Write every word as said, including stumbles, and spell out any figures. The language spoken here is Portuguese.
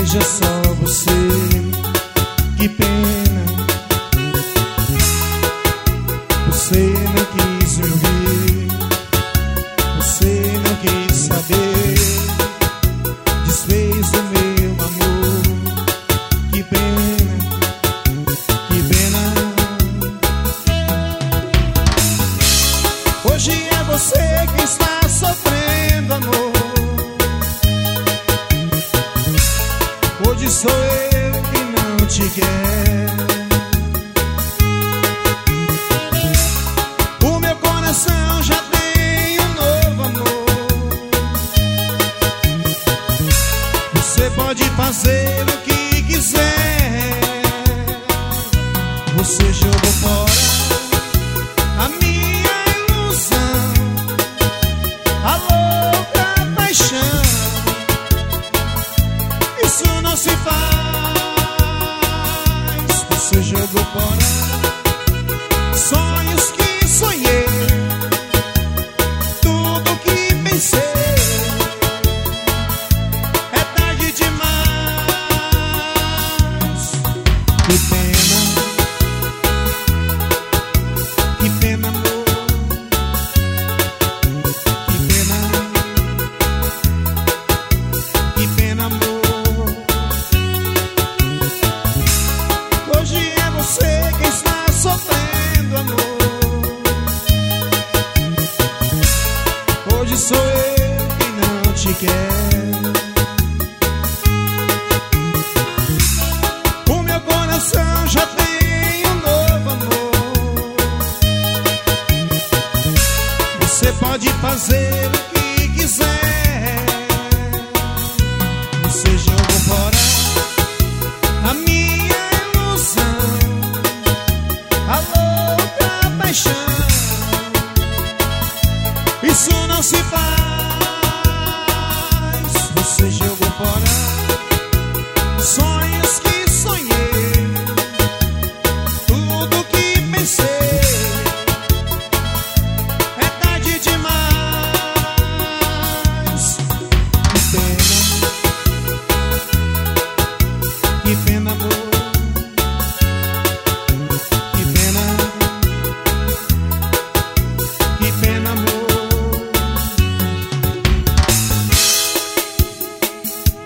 seja só você. Que pena, você não quis me ouvir, você não quis saber, desfez o meu amor. Que pena, que pena. Hoje é você que está sofrendo, amor. Hoje sou eu que não te quero. O meu coração já tem um novo amor. Você pode fazer o que quiser. Você jogou fora a minha ilusão, a louca paixão. Isso não se faz. Você jogou fora sonhos que sonhei, tudo que pensei. É tarde demais. Que